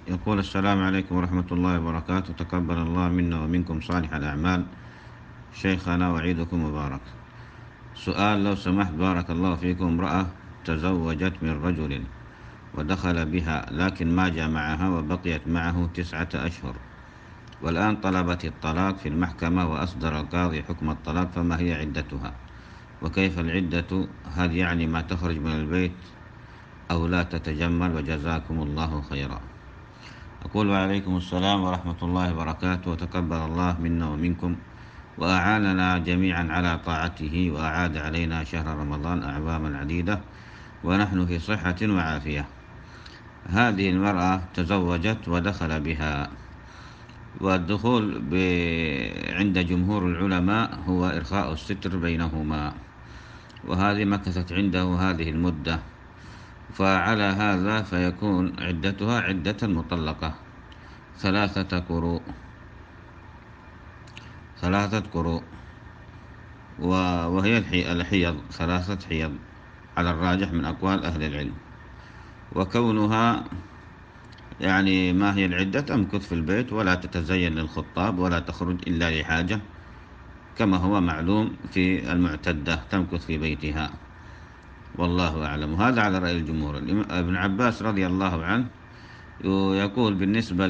يقول: السلام عليكم ورحمة الله وبركاته، تقبل الله منا ومنكم صالح الأعمال. شيخنا وعيدكم مبارك. سؤال لو سمحت بارك الله فيكم. امرأة تزوجت من رجل ودخل بها، لكن ما جامعها وبقيت معه 9 أشهر، والآن طلبت الطلاق في المحكمة وأصدر القاضي حكم الطلاق، فما هي عدتها؟ وكيف العدة؟ هل يعني ما تخرج من البيت أو لا تتجمل؟ وجزاكم الله خيرا. أقول: وعليكم السلام ورحمة الله وبركاته، وتقبل الله منا ومنكم، وأعاننا جميعا على طاعته، وأعاد علينا شهر رمضان أعواما عديدة ونحن في صحة وعافية. هذه المرأة تزوجت ودخل بها، والدخول عند جمهور العلماء هو إرخاء الستر بينهما، وهذه مكثت عنده هذه المدة، فعلى هذا فيكون عدتها عدة مطلقة، 3 قروء، 3 قروء، وهي الحيض 3 حيض على الراجح من أقوال أهل العلم. وكونها يعني ما هي العدة؟ تمكث في البيت ولا تتزين للخطاب ولا تخرج إلا لحاجة، كما هو معلوم في المعتدة، تمكث في بيتها، والله أعلم. وهذا على رأي الجمهور. ابن عباس رضي الله عنه يقول بالنسبة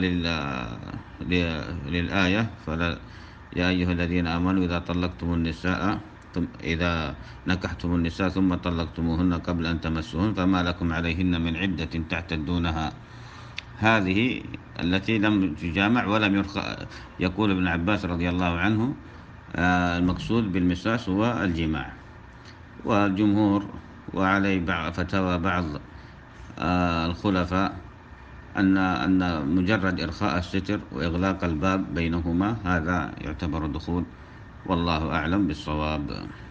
للآية: فلا يا أيها الذين آمنوا إذا نكحتم النساء ثم طلقتموهن قبل أن تمسوهن فما لكم عليهن من عدة تعتدونها. هذه التي لم تجامع ولم يرخى. يقول ابن عباس رضي الله عنه: المقصود بالمساس هو الجماع. والجمهور وعليه فتاوى بعض الخلفاء أن مجرد إرخاء الستر وإغلاق الباب بينهما هذا يعتبر دخول، والله أعلم بالصواب.